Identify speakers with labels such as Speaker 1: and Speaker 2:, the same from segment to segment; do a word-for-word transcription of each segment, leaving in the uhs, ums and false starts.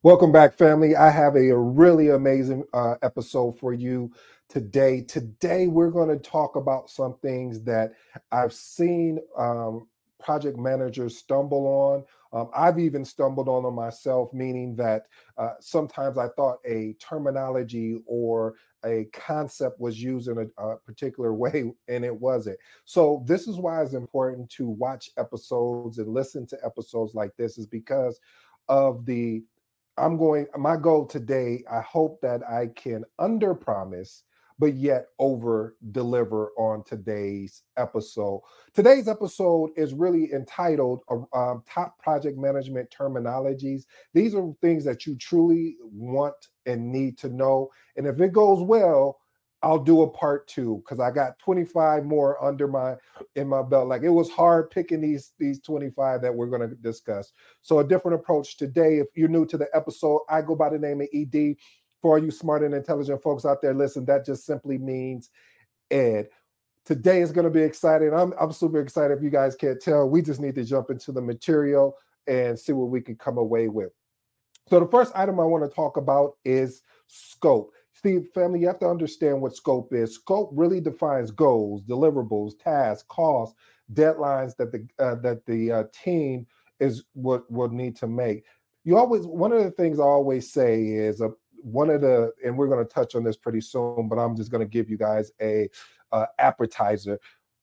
Speaker 1: Welcome back, family. I have a really amazing uh, episode for you today. Today, we're going to talk about some things that I've seen um, project managers stumble on. Um, I've even stumbled on them myself, meaning that uh, sometimes I thought a terminology or a concept was used in a, a particular way and it wasn't. So, this is why it's important to watch episodes and listen to episodes like this, is because of the I'm going, my goal today, I hope that I can under promise, but yet over deliver on today's episode. Today's episode is really entitled uh, um, Top Project Management Terminologies. These are things that you truly want and need to know. And if it goes well, I'll do a part two because I got twenty-five more under my in my belt. Like, it was hard picking these these twenty-five that we're going to discuss. So a different approach today. If you're new to the episode, I go by the name of E D. For all you smart and intelligent folks out there, listen, that just simply means Ed. Today is going to be exciting. I'm, I'm super excited. If you guys can't tell, we just need to jump into the material and see what we can come away with. So the first item I want to talk about is scope. Steve, family, you have to understand what scope is. Scope really defines goals, deliverables, tasks, costs, deadlines that the uh, that the uh, team is what will need to make. You always one of the things I always say is a one of the, and we're going to touch on this pretty soon, but I'm just going to give you guys a uh, appetizer.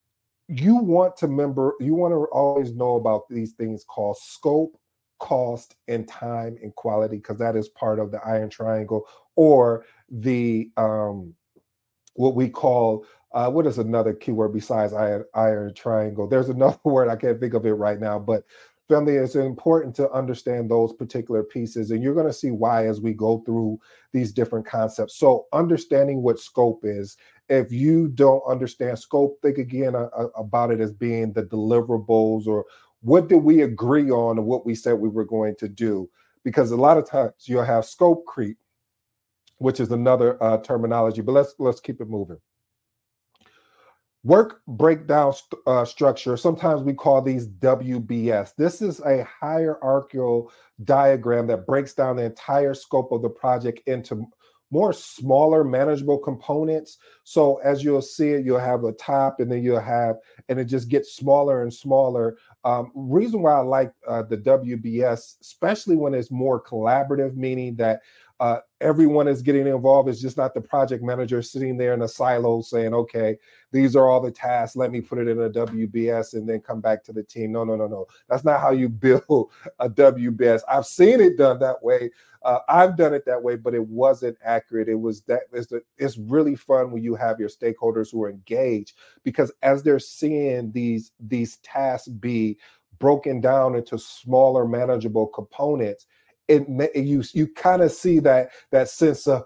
Speaker 1: You want to remember, you want to always know about these things called scope, cost, and time and quality, because that is part of the iron triangle, or the um what we call uh what is another keyword besides iron, iron triangle? There's another word, I can't think of it right now, but family, it's important to understand those particular pieces, and you're going to see why as we go through these different concepts. So understanding what scope is, if you don't understand scope, think again uh, about it as being the deliverables, or what did we agree on and what we said we were going to do, because a lot of times you'll have scope creep, which is another uh, terminology, but let's let's keep it moving. Work breakdown st- uh, structure. Sometimes we call these W B S. This is a hierarchical diagram that breaks down the entire scope of the project into more smaller, manageable components. So as you'll see it, you'll have a top, and then you'll have, and it just gets smaller and smaller. Um, reason why I like uh, the W B S, especially when it's more collaborative, meaning that uh, everyone is getting involved. It's just not the project manager sitting there in a silo saying, okay, these are all the tasks, let me put it in a W B S and then come back to the team. No, no, no, no. That's not how you build a W B S. I've seen it done that way. Uh, I've done it that way, but it wasn't accurate. It was that it's, it's really fun when you have your stakeholders who are engaged, because as they're seeing these, these tasks be broken down into smaller, manageable components, it you you kind of see that that sense of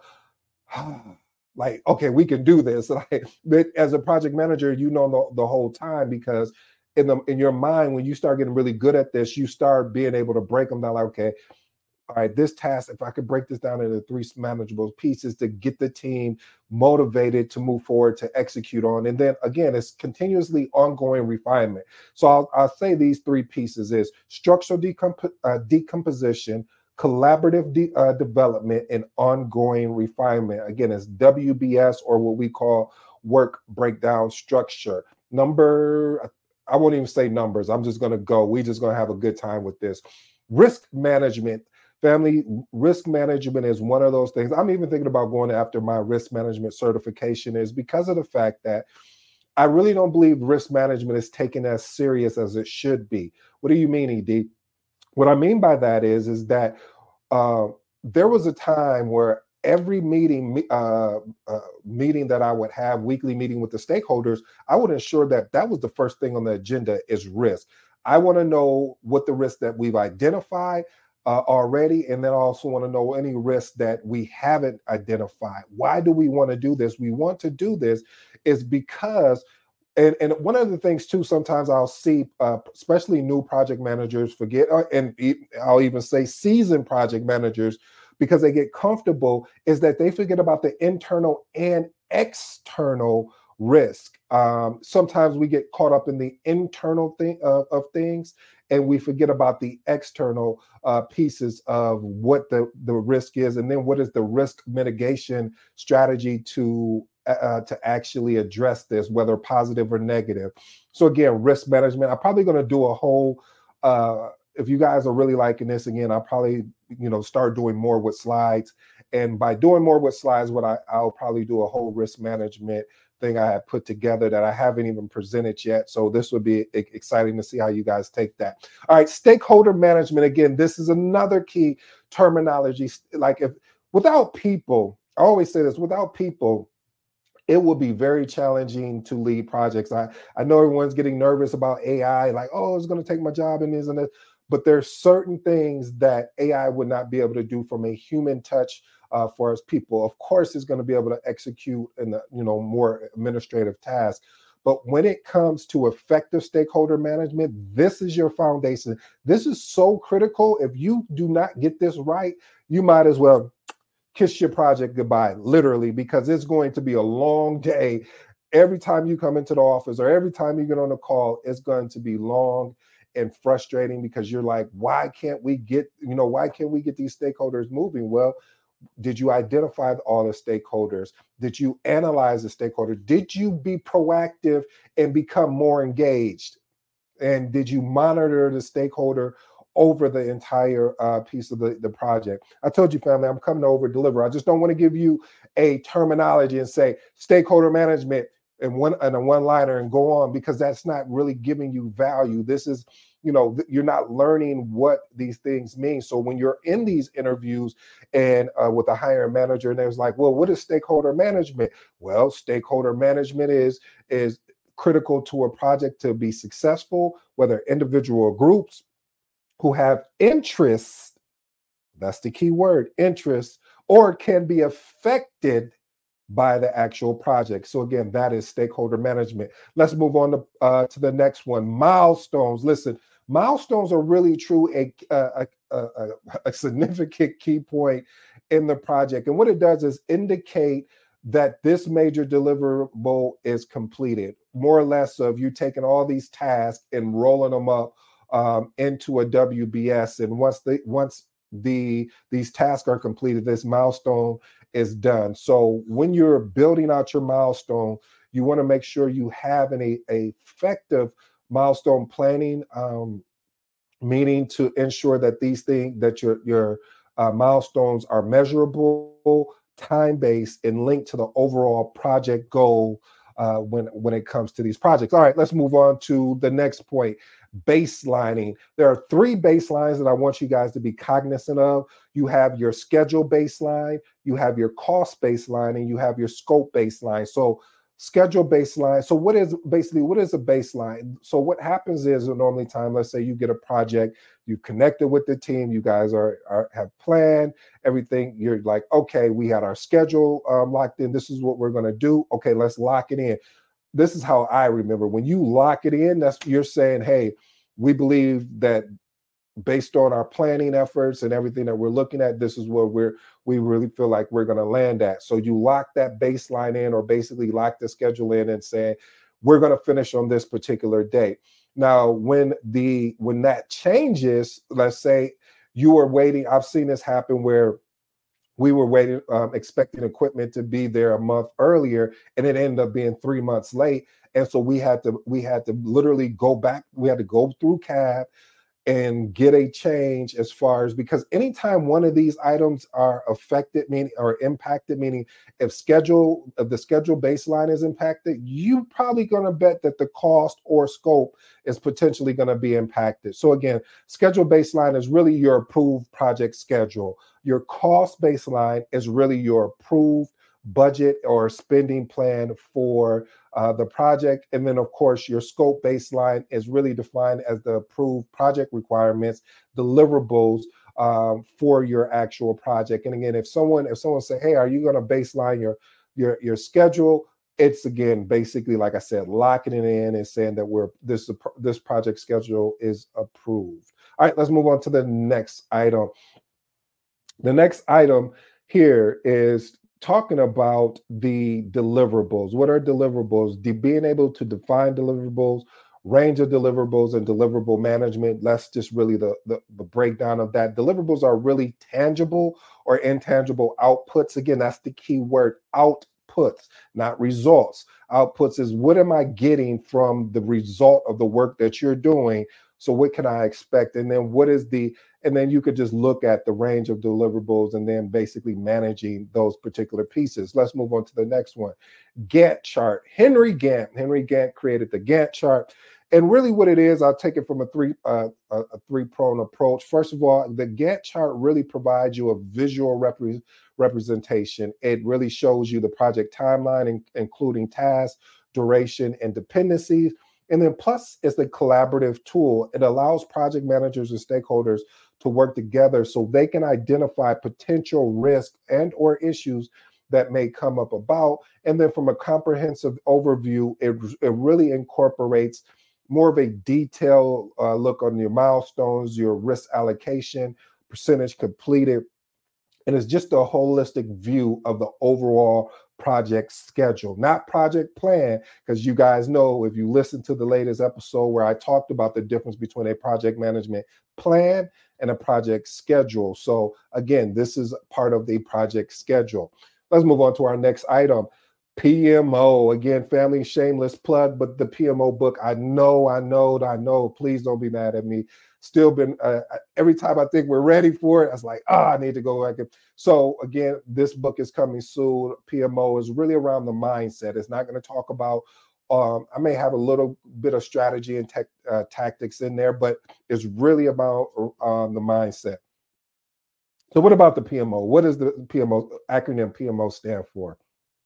Speaker 1: like, okay, we can do this. Like, but as a project manager, you know the, the whole time, because in the in your mind, when you start getting really good at this, you start being able to break them down. Like, okay, all right, this task, if I could break this down into three manageable pieces to get the team motivated to move forward to execute on. And then again, it's continuously ongoing refinement. So I'll, I'll say these three pieces is structural decomp- uh, decomposition, collaborative de- uh, development, and ongoing refinement. Again, it's W B S, or what we call work breakdown structure. Number, I won't even say numbers. I'm just going to go. We're just going to have a good time with this. Risk management. Family, risk management is one of those things. I'm even thinking about going after my risk management certification, is because of the fact that I really don't believe risk management is taken as serious as it should be. What do you mean, E D? What I mean by that is, is that uh, there was a time where every meeting, uh, uh, meeting that I would have, weekly meeting with the stakeholders, I would ensure that that was the first thing on the agenda is risk. I want to know what the risks that we've identified uh, already, and then I also want to know any risks that we haven't identified. Why do we want to do this? We want to do this is because and and one of the things too, sometimes I'll see, uh, especially new project managers forget, uh, and I'll even say seasoned project managers, because they get comfortable, is that they forget about the internal and external risk. Um, sometimes we get caught up in the internal thing of, of things, and we forget about the external uh, pieces of what the, the risk is, and then what is the risk mitigation strategy to uh, to actually address this, whether positive or negative. So again, risk management. I'm probably going to do a whole. Uh, if you guys are really liking this, again, I'll probably you know start doing more with slides. And by doing more with slides, what I, I'll probably do a whole risk management thing I have put together that I haven't even presented yet. So this would be exciting to see how you guys take that. All right, stakeholder management. Again, this is another key terminology. Like if without people, I always say this, without people, it will be very challenging to lead projects. I, I know everyone's getting nervous about A I, like, oh, it's going to take my job and this and that. But there's certain things that A I would not be able to do from a human touch uh, for us people. Of course, it's going to be able to execute in the you know more administrative tasks. But when it comes to effective stakeholder management, this is your foundation. This is so critical. If you do not get this right, you might as well kiss your project goodbye, literally, because it's going to be a long day. Every time you come into the office or every time you get on a call, it's going to be long and frustrating because you're like, why can't we get, you know, why can't we get these stakeholders moving? Well, did you identify all the stakeholders? Did you analyze the stakeholder? Did you be proactive and become more engaged? And did you monitor the stakeholder over the entire uh, piece of the, the project? I told you, family, I'm coming to over deliver. I just don't want to give you a terminology and say stakeholder management and one and a one-liner and go on, because that's not really giving you value. This is, you know, you're not learning what these things mean. So when you're in these interviews and uh, with a hiring manager, and there's like, well, what is stakeholder management? Well, stakeholder management is is critical to a project to be successful, whether individual or groups who have interests, that's the key word, interests, or can be affected by the actual project. So again, that is stakeholder management. Let's move on to, uh, to the next one, milestones. Listen, milestones are really true a, a, a, a, a significant key point in the project. And what it does is indicate that this major deliverable is completed, more or less of you taking all these tasks and rolling them up um, into a W B S. And once the once the these tasks are completed, this milestone is done. So when you're building out your milestone, you want to make sure you have an a, a effective milestone planning, um, meaning to ensure that these things that your your uh, milestones are measurable, time-based, and linked to the overall project goal uh, when when it comes to these projects. All right, let's move on to the next point. Baselining. There are three baselines that I want you guys to be cognizant of. You have your schedule baseline, you have your cost baseline, and you have your scope baseline. So schedule baseline. So what is basically, what is a baseline? So what happens is normally time, let's say you get a project, you connected with the team, you guys are, are have planned everything. You're like, okay, we had our schedule um, locked in. This is what we're going to do. Okay, let's lock it in. This is how I remember when you lock it in, that's you're saying, hey, we believe that based on our planning efforts and everything that we're looking at, this is where we're we really feel like we're going to land at. So you lock that baseline in, or basically lock the schedule in and say, we're going to finish on this particular date. Now, when the when that changes, let's say you are waiting, I've seen this happen where we were waiting, um, expecting equipment to be there a month earlier, and it ended up being three months late. And so we had to we had to literally go back. We had to go through C A B and get a change as far as, because anytime one of these items are affected, meaning or impacted, meaning if schedule if the schedule baseline is impacted, you probably going to bet that the cost or scope is potentially going to be impacted. So again, schedule baseline is really your approved project schedule. Your cost baseline is really your approved budget or spending plan for uh, the project. And then, of course, your scope baseline is really defined as the approved project requirements, deliverables um, for your actual project. And again, if someone if someone say, hey, are you going to baseline your your your schedule? It's again basically, like I said, locking it in and saying that we're this this project schedule is approved. All right, let's move on to the next item. The next item here is talking about the deliverables. What are deliverables? De being able to define deliverables, range of deliverables, and deliverable management. That's just really the, the, the breakdown of that. Deliverables are really tangible or intangible outputs. Again, that's the key word, outputs, not results. Outputs is what am I getting from the result of the work that you're doing? So what can I expect? And then what is the, and then you could just look at the range of deliverables and then basically managing those particular pieces. Let's move on to the next one. Gantt chart. Henry Gantt. Henry Gantt created the Gantt chart. And really what it is, I'll take it from a three uh, a, a three-pronged approach. First of all, the Gantt chart really provides you a visual repre representation. It really shows you the project timeline, in, including tasks, duration, and dependencies. And then plus it's a collaborative tool. It allows project managers and stakeholders to work together so they can identify potential risks and or issues that may come up about. And then from a comprehensive overview, it, it really incorporates more of a detailed uh, look on your milestones, your risk allocation, percentage completed. And it's just a holistic view of the overall project schedule, not project plan, because you guys know if you listen to the latest episode where I talked about the difference between a project management plan and a project schedule. So again, this is part of the project schedule. Let's move on to our next item. P M O, again, family shameless plug, but the P M O book, I know, I know, I know, please don't be mad at me. Still been, uh, every time I think we're ready for it, I was like, ah, oh, I need to go back. So again, this book is coming soon. P M O is really around the mindset. It's not going to talk about, um, I may have a little bit of strategy and tech, uh, tactics in there, but it's really about um, the mindset. So what about the P M O? What does the P M O acronym P M O stand for?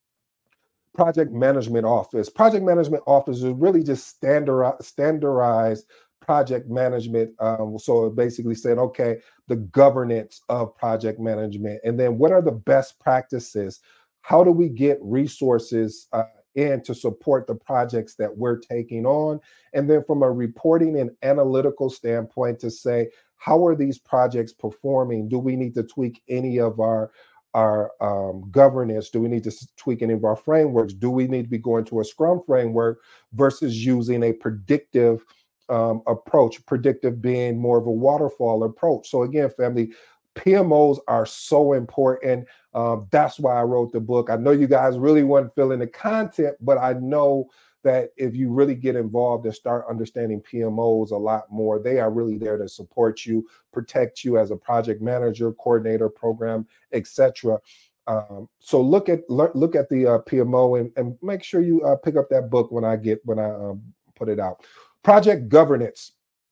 Speaker 1: Project Management Office. Project Management Office is really just standard, standardized project management. Um, so basically saying, okay, the governance of project management. And then what are the best practices? How do we get resources uh, in to support the projects that we're taking on? And then from a reporting and analytical standpoint to say, how are these projects performing? Do we need to tweak any of our our um, governance? Do we need to tweak any of our frameworks? Do we need to be going to a Scrum framework versus using a predictive um, approach, predictive being more of a waterfall approach? So again, family, P M Os are so important. Um, that's why I wrote the book. I know you guys really weren't feeling the content, but I know that if you really get involved and start understanding P M Os a lot more, they are really there to support you, protect you as a project manager, coordinator, program, et cetera. Um, so look at look at the uh, P M O and, and make sure you uh, pick up that book when I get when I um, put it out. Project governance.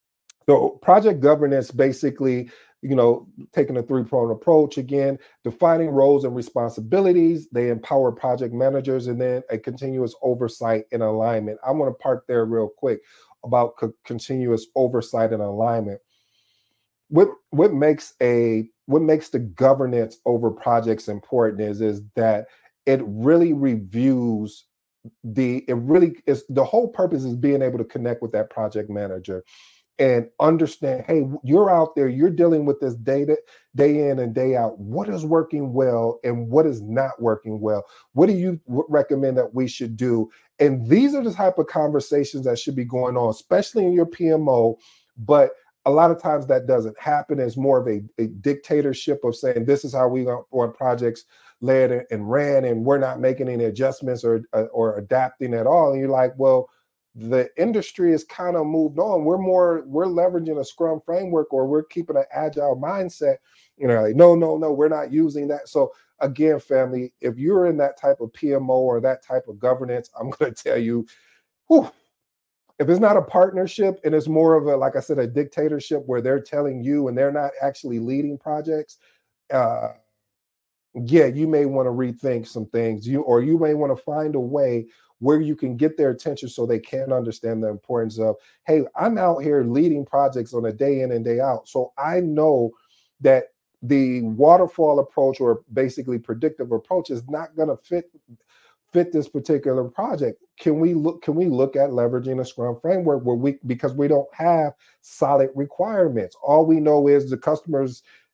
Speaker 1: So project governance basically, you know, taking a three-pronged approach, again, defining roles and responsibilities. They empower project managers, and then a continuous oversight and alignment. I want to park there real quick about co continuous oversight and alignment. What what makes a what makes the governance over projects important is is that it really reviews the it really is the whole purpose is being able to connect with that project manager and understand, hey, you're out there, you're dealing with this data day in and day out. What is working well and what is not working well? What do you recommend that we should do? And these are the type of conversations that should be going on, especially in your P M O. But a lot of times that doesn't happen. It's more of a, a dictatorship of saying, this is how we want projects led and ran, and we're not making any adjustments or, or adapting at all. And you're like, well, the industry is kind of moved on. We're more, we're leveraging a Scrum framework, or we're keeping an agile mindset. You know, like, no, no, no, we're not using that. So again, family, if you're in that type of P M O or that type of governance, I'm going to tell you, whew, if it's not a partnership and it's more of a, like I said, a dictatorship where they're telling you and they're not actually leading projects, uh, yeah, you may want to rethink some things. You or you may want to find a way where you can get their attention so they can understand the importance of, hey, I'm out here leading projects on a day in and day out. So I know that the waterfall approach, or basically predictive approach, is not going to fit fit this particular project. Can we look can we look at leveraging a Scrum framework where we, because we don't have solid requirements. All we know is the customers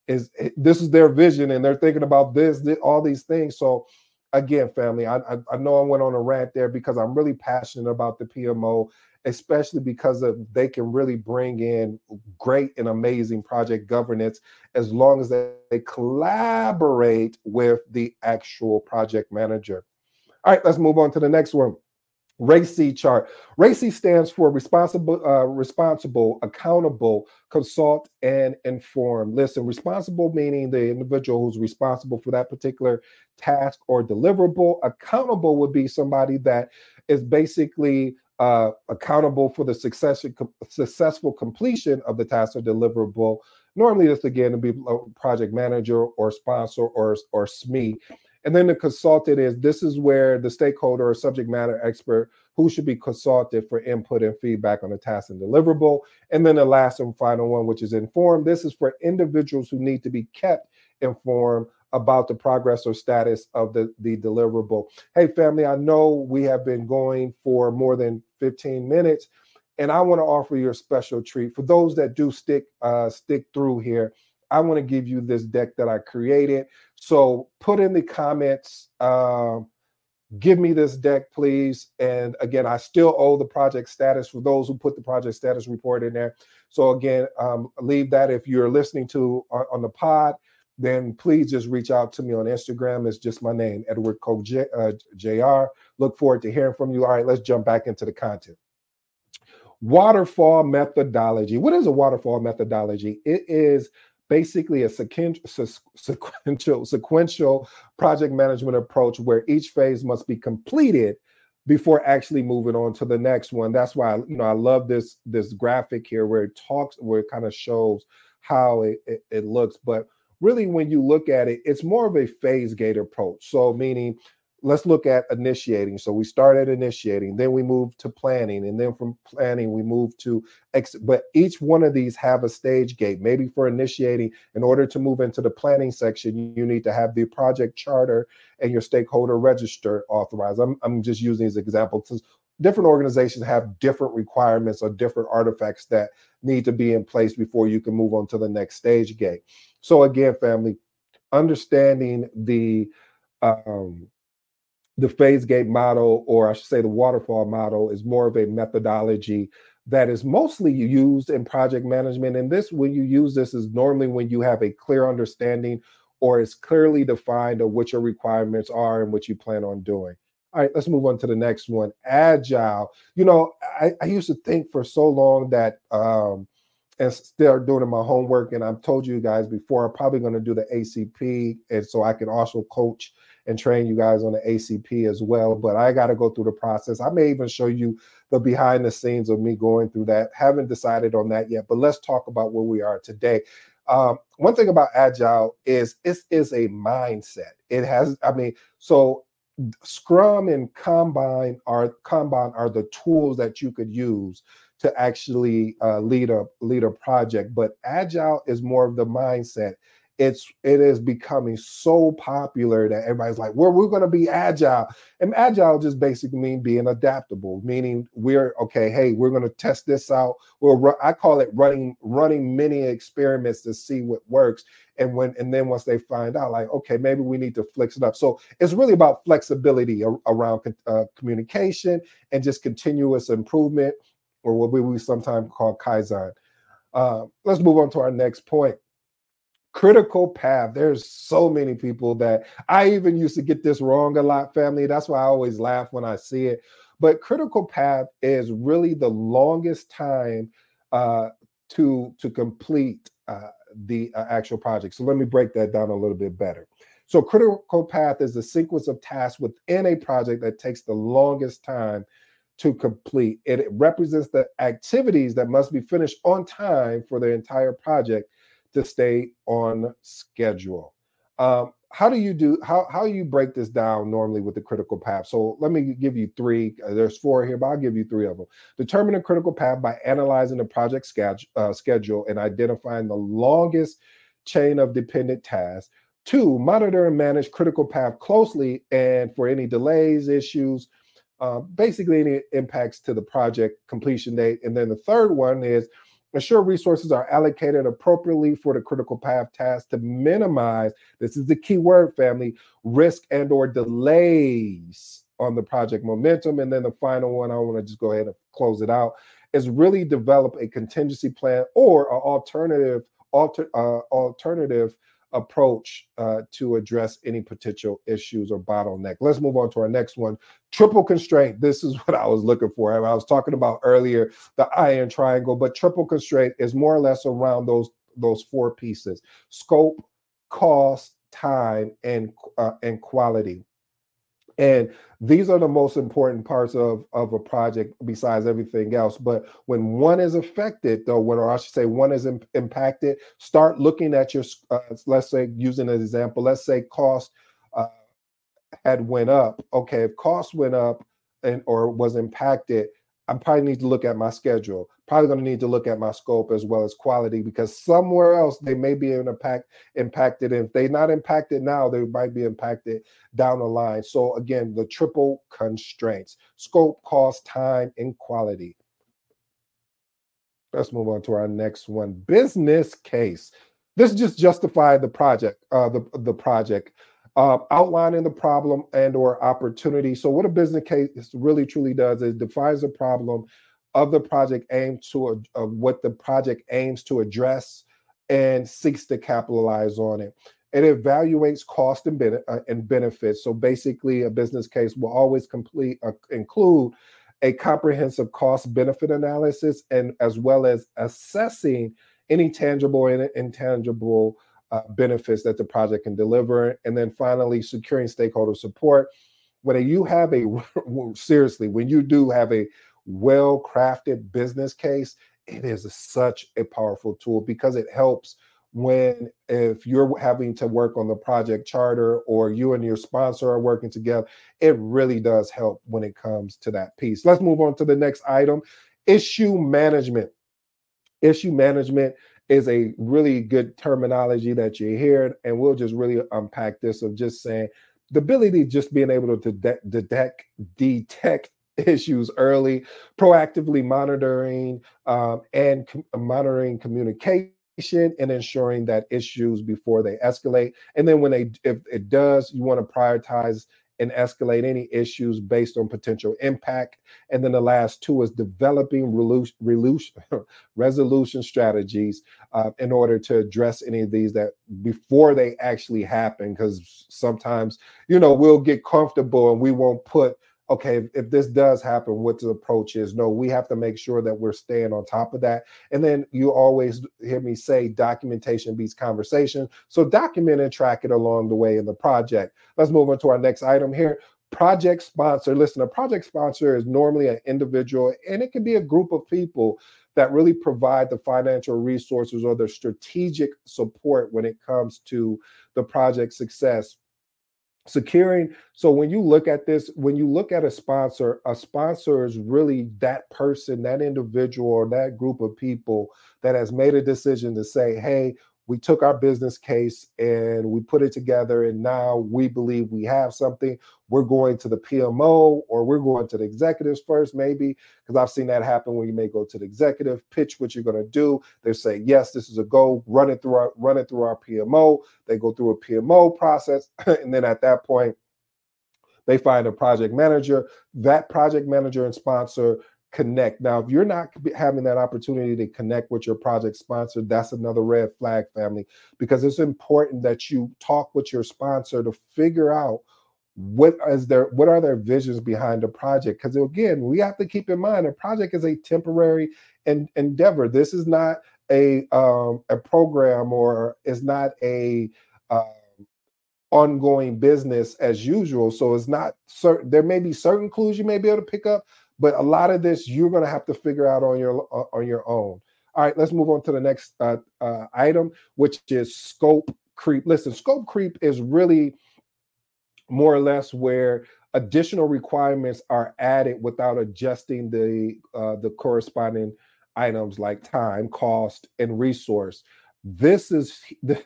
Speaker 1: is this is their vision, and they're thinking about this, this all these things. So again, family, I, I, I know I went on a rant there because I'm really passionate about the P M O, especially because of they can really bring in great and amazing project governance as long as they, they collaborate with the actual project manager. All right, let's move on to the next one. RACI chart. RACI stands for responsible, uh, responsible, accountable, consult, and inform. Listen, responsible meaning the individual who's responsible for that particular task or deliverable. Accountable would be somebody that is basically uh, accountable for the success, successful completion of the task or deliverable. Normally, this again to be a project manager or sponsor or or S M E. And then the consultant is, this is where the stakeholder or subject matter expert who should be consulted for input and feedback on the task and deliverable. And then the last and final one, which is informed. This is for individuals who need to be kept informed about the progress or status of the, the deliverable. Hey, family, I know we have been going for more than fifteen minutes, and I want to offer you a special treat. For those that do stick, uh, stick through here, I want to give you this deck that I created. So put in the comments, uh, give me this deck, please. And again, I still owe the project status for those who put the project status report in there. So again, um, leave that. If you're listening to on, on the pod, then please just reach out to me on Instagram. It's just my name, Edward Koch J, uh, J R. Look forward to hearing from you. All right, let's jump back into the content. Waterfall methodology. What is a waterfall methodology? It is basically a sequential, sequential, sequential project management approach where each phase must be completed before actually moving on to the next one. That's why, you know, I love this, this graphic here where it talks, where it kind of shows how it, it, it looks. But really, when you look at it, it's more of a phase gate approach. So meaning, let's look at initiating. So we start at initiating, then we move to planning, and then from planning we move to ex. But each one of these have a stage gate. Maybe for initiating, in order to move into the planning section, you need to have the project charter and your stakeholder register authorized. I'm, I'm just using these examples because different organizations have different requirements or different artifacts that need to be in place before you can move on to the next stage gate. So again, family, understanding the um, the phase gate model, or I should say the waterfall model, is more of a methodology that is mostly used in project management. And this, when you use this, is normally when you have a clear understanding or it's clearly defined of what your requirements are and what you plan on doing. All right, let's move on to the next one. Agile. You know, I, I used to think for so long that, um, and still doing my homework, and I've told you guys before, I'm probably going to do the A C P, and so I can also coach and train you guys on the A C P as well. But I got to go through the process. I may even show you the behind the scenes of me going through that. Haven't decided on that yet, but let's talk about where we are today. Um, one thing about Agile is it is a mindset. It has, I mean, so Scrum and Kanban are Kanban are the tools that you could use to actually uh, lead a lead a project. But Agile is more of the mindset. It's it is becoming so popular that everybody's like, well, we're going to be agile. And agile just basically means being adaptable, meaning we're okay. Hey, we're going to test this out. Well, I call it running running many experiments to see what works. And when and then once they find out, like, okay, maybe we need to flex it up. So it's really about flexibility around uh, communication and just continuous improvement, or what we sometimes call Kaizen. Uh, let's move on to our next point. Critical path. There's so many people that I even used to get this wrong a lot, family. That's why I always laugh when I see it. But critical path is really the longest time uh, to, to complete uh, the uh, actual project. So let me break that down a little bit better. So critical path is the sequence of tasks within a project that takes the longest time to complete. It represents the activities that must be finished on time for the entire project to stay on schedule. Um, how do you do, how, how you break this down normally with the critical path? So let me give you three, uh, there's four here, but I'll give you three of them. Determine a critical path by analyzing the project schedule, uh, schedule and identifying the longest chain of dependent tasks. Two, monitor and manage critical path closely and for any delays, issues, uh, basically any impacts to the project completion date. And then the third one is Ensure resources are allocated appropriately for the critical path tasks to minimize, this is the key word, family, risk and or delays on the project momentum. And then the final one, I want to just go ahead and close it out, is really develop a contingency plan or an alternative, alter, uh, alternative approach uh, to address any potential issues or bottleneck. Let's move on to our next one. Triple constraint. This is what I was looking for. I was talking about earlier, the iron triangle, but triple constraint is more or less around those, those four pieces: scope, cost, time, and, uh, and quality. And these are the most important parts of, of a project besides everything else. But when one is affected, though, when, or I should say one is in, impacted, start looking at your, uh, let's say, using an example, let's say cost uh, had went up. Okay, if cost went up and or was impacted, I probably need to look at my schedule. Probably going to need to look at my scope as well as quality, because somewhere else they may be in impact, impacted. If they're not impacted now, they might be impacted down the line. So again, the triple constraints: scope, cost, time, and quality. Let's move on to our next one. Business case. This just justify the project, uh, the, the project. Uh, outlining the problem and or opportunity. So what a business case really truly does is defines the problem of the project aimed to uh, what the project aims to address and seeks to capitalize on it. It evaluates cost and, ben- uh, and benefits. So basically, a business case will always complete uh, include a comprehensive cost benefit analysis, and as well as assessing any tangible and intangible Uh, benefits that the project can deliver. And then finally, securing stakeholder support. When you have a, seriously, when you do have a well-crafted business case, it is such a powerful tool, because it helps when, if you're having to work on the project charter or you and your sponsor are working together, it really does help when it comes to that piece. Let's move on to the next item: issue management. Issue management is a really good terminology that you hear, and we'll just really unpack this of just saying the ability, just being able to de- detect, detect issues early, proactively monitoring um, and com- monitoring communication, and ensuring that issues before they escalate. And then when they, if it does, you want to prioritize and escalate any issues based on potential impact. And then the last two is developing relu- relu- resolution strategies uh, in order to address any of these that before they actually happen. Because sometimes, you know, we'll get comfortable and we won't put, okay, if, if this does happen, what the approach is. No, we have to make sure that we're staying on top of that. And then you always hear me say documentation beats conversation. So document and track it along the way in the project. Let's move on to our next item here. Project sponsor. Listen, a project sponsor is normally an individual, and it can be a group of people that really provide the financial resources or the strategic support when it comes to the project success. Securing, so when you look at this, when you look at a sponsor, a sponsor is really that person, that individual, or that group of people that has made a decision to say, hey, we took our business case and we put it together, and now we believe we have something. We're going to the P M O, or we're going to the executives first, maybe, because I've seen that happen where you may go to the executive, pitch what you're going to do. They say, yes, this is a go, run it through our, run it through our P M O. They go through a P M O process. And then at that point, they find a project manager. That project manager and sponsor connect. Now, if you're not having that opportunity to connect with your project sponsor, that's another red flag, family, because it's important that you talk with your sponsor to figure out what is their, what are their visions behind the project. Because again, we have to keep in mind a project is a temporary en- endeavor. This is not a um, a program, or is not a uh, ongoing business as usual. So it's not certain. There may be certain clues you may be able to pick up, but a lot of this you're going to have to figure out on your uh, on your own. All right, let's move on to the next uh, uh, item, which is scope creep. Listen, scope creep is really more or less where additional requirements are added without adjusting the uh, the corresponding items like time, cost, and resource. This is the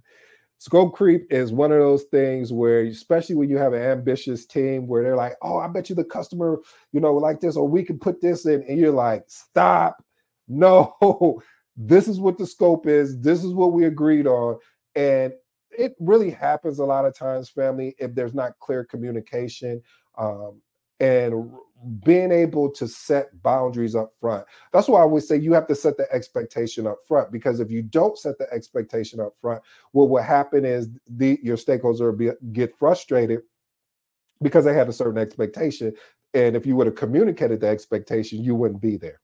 Speaker 1: scope creep is one of those things where, especially when you have an ambitious team where they're like, oh, I bet you the customer, you know, like this, or we can put this in. And you're like, stop. no, this is what the scope is. This is what we agreed on. And it really happens a lot of times, family, if there's not clear communication. Um, and being able to set boundaries up front. That's why I would say you have to set the expectation up front, because if you don't set the expectation up front, what will happen is the your stakeholders will be, get frustrated because they had a certain expectation. And if you would have communicated the expectation, you wouldn't be there.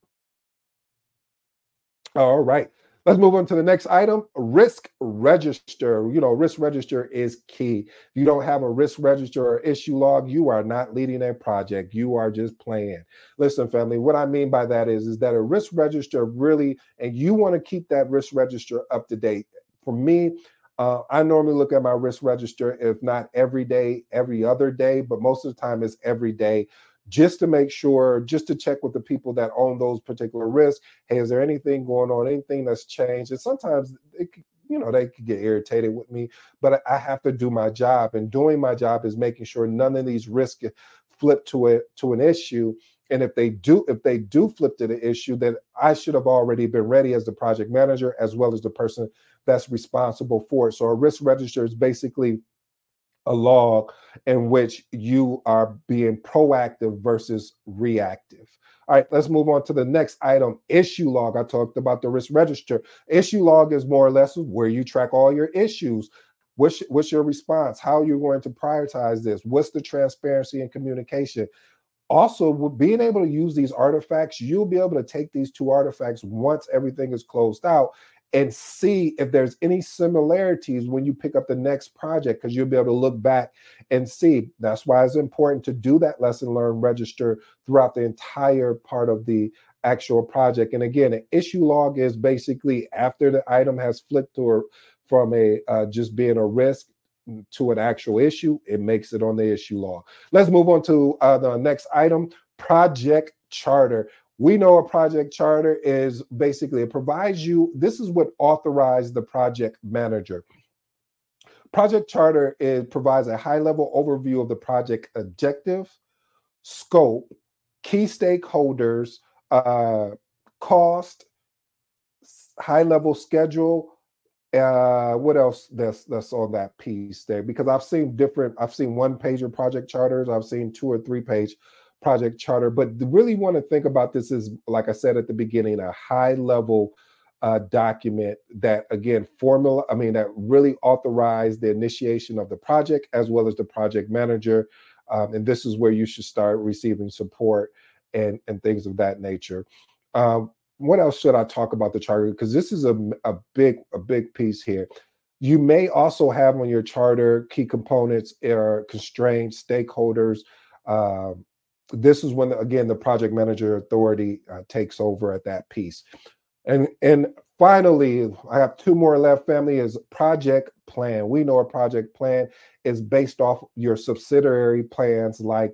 Speaker 1: All right. Let's move on to the next item, risk register. You know, risk register is key. If you don't have a risk register or issue log, you are not leading a project. You are just playing. Listen, family, what I mean by that is, is that a risk register really, and you want to keep that risk register up to date. For me, uh, I normally look at my risk register, if not every day, every other day, but most of the time it's every day, just to make sure, just to check with the people that own those particular risks. Hey, is there anything going on, anything that's changed? And sometimes, it, you know, they could get irritated with me, but I have to do my job. And doing my job is making sure none of these risks flip to it to an issue. And if they do, if they do flip to the issue, then I should have already been ready as the project manager, as well as the person that's responsible for it. So a risk register is basically a log in which you are being proactive versus reactive. All right, let's move on to the next item, issue log. I talked about the risk register. Issue log is more or less where you track all your issues. What's, what's your response? How are you going to prioritize this? What's the transparency and communication? Also, with being able to use these artifacts, you'll be able to take these two artifacts once everything is closed out and see if there's any similarities when you pick up the next project, because you'll be able to look back and see. That's why it's important to do that lesson learned register throughout the entire part of the actual project. And again, an issue log is basically after the item has flipped to from a uh, just being a risk to an actual issue, it makes it on the issue log. Let's move on to uh, the next item, project charter. We know a project charter is basically, it provides you, this is what authorizes the project manager. Project charter is, provides a high-level overview of the project objective, scope, key stakeholders, uh, cost, high-level schedule. Uh, what else that's, that's on that piece there? Because I've seen different, I've seen one-pager project charters, I've seen two or three-page project charter, but really want to think about this as, like I said at the beginning, a high level uh, document that, again, formula, I mean, that really authorized the initiation of the project as well as the project manager. Um, and this is where you should start receiving support and, and things of that nature. Um, what else should I talk about the charter? Because this is a, a big, a big piece here. You may also have on your charter key components or constraints, stakeholders. Um, This is when, again, the project manager authority uh, takes over at that piece. And, and finally, I have two more left, family, is project plan. We know a project plan is based off your subsidiary plans, like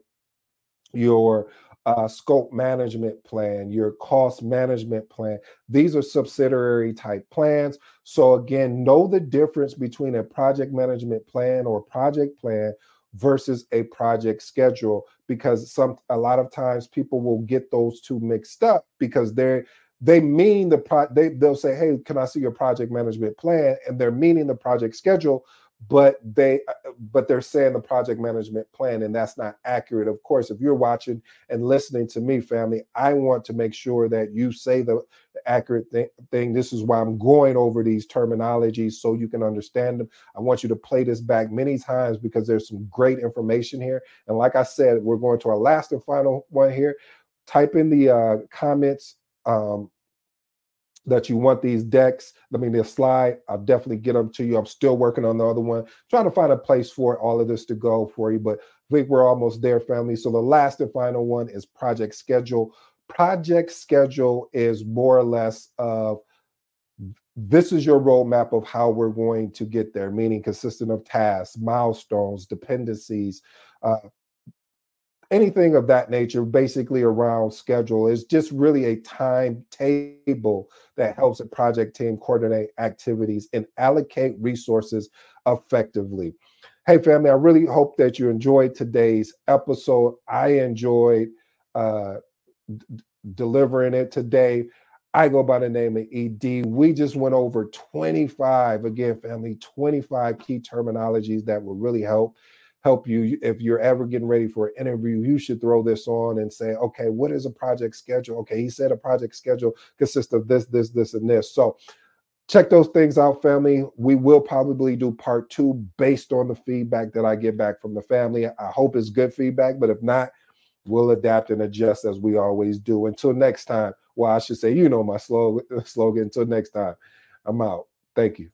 Speaker 1: your uh, scope management plan, your cost management plan. These are subsidiary type plans. So again, know the difference between a project management plan or project plan versus a project schedule, because some a lot of times people will get those two mixed up, because they're they mean the pro they they'll say, hey, can I see your project management plan? And they're meaning the project schedule, but they but they're saying the project management plan, and that's not accurate. Of course, if you're watching and listening to me, family, I want to make sure that you say the, the accurate th thing. This is why I'm going over these terminologies so you can understand them. I want you to play this back many times, because there's some great information here. And like I said, we're going to our last and final one here. Type in the uh, comments um, that you want these decks. I mean, this slide, I'll definitely get them to you. I'm still working on the other one, trying to find a place for all of this to go for you, but I think we're almost there, family. So the last and final one is project schedule. Project schedule is more or less of, this is your roadmap of how we're going to get there, meaning consistent of tasks, milestones, dependencies, uh, anything of that nature, basically around schedule. Is just really a timetable that helps a project team coordinate activities and allocate resources effectively. Hey, family, I really hope that you enjoyed today's episode. I enjoyed uh, delivering it today. I go by the name of E D. We just went over twenty-five, again, family, twenty-five key terminologies that will really help help you. If you're ever getting ready for an interview, you should throw this on and say, okay, what is a project schedule? Okay, he said a project schedule consists of this, this, this, and this. So check those things out, family. We will probably do part two based on the feedback that I get back from the family. I hope it's good feedback, but if not, we'll adapt and adjust as we always do. Until next time. Well, I should say, you know my slogan. slogan. Until next time, I'm out. Thank you.